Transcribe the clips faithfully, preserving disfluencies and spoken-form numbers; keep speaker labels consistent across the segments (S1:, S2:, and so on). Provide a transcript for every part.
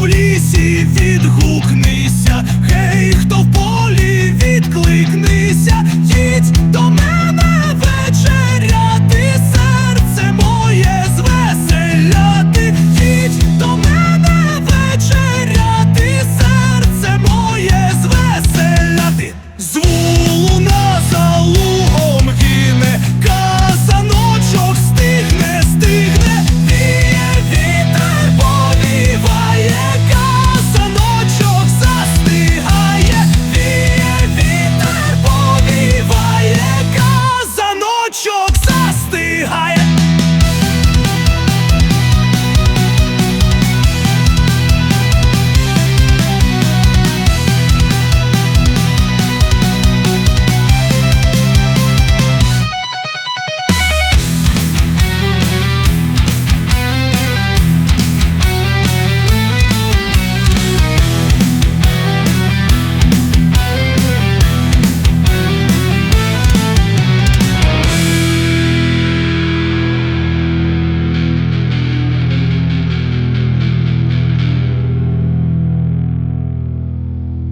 S1: лісі, відгукнися, гей, хто в полі, відкликнися, їдь до мене вечеряти, серце моє звеселяти, їдь до мене вечеряти, серце моє звеселяти. Зву луна за лугом гине, казаночок стигне, стигне, віє вітер, повіває, казаночок застигає, віє вітер, повіває, казаночок застигає.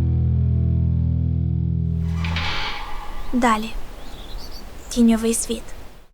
S2: Далі. Тіньовий світ.